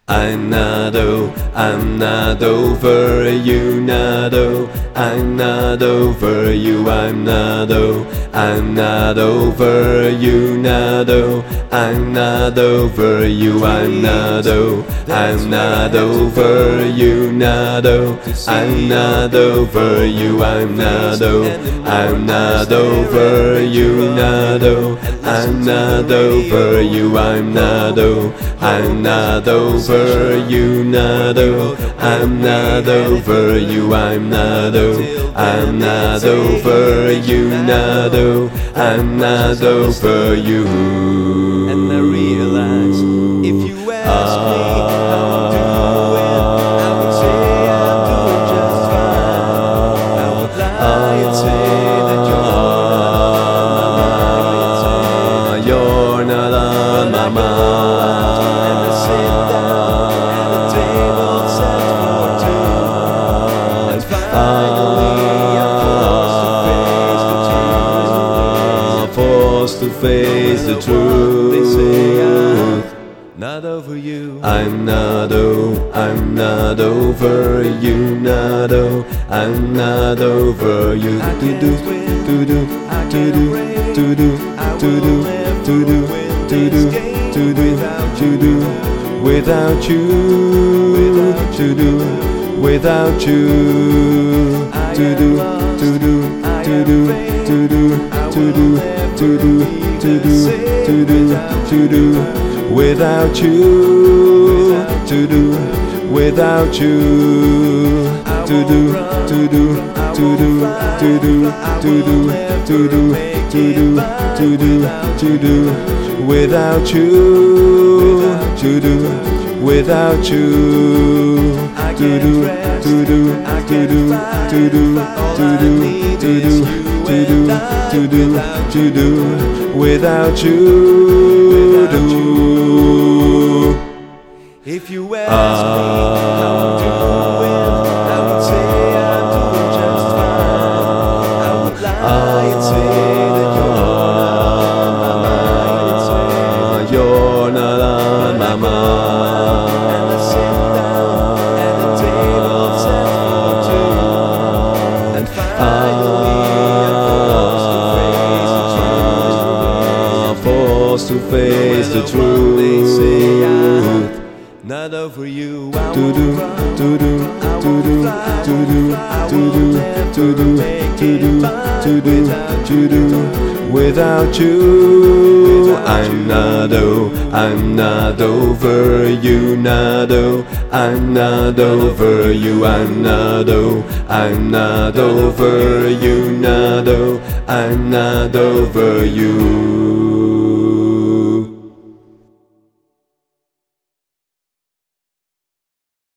I'm not over you, I'm not over you, I'm not over you, I'm not over you, I'm not over you, I'm not over you, I'm not over you, I'm not over you, I'm not over you, I'm not over you, I'm not over you, I'm not over you. And I realize if you ask me how to do it, I would say I do it just fine. I would lie and say that you're not on my mind. And I sit down at a table set for two, and finally I'm forced to face the truth. They say I'm not over you. I'm not over you, I'm not over you. Without you, without you, without you, without you, without you, without you, without you. If you ask me how I'm doing, I would say I do it just fine. I would lie and say that you're not on my mind. And I sit down at a table set for two, and finally I'm forced to face the truth. They say I'm not over you, I won't run, I won't fly, I won't ever make it fine without you. I'm not over you, I'm not over you, I'm not over you, I'm not over you.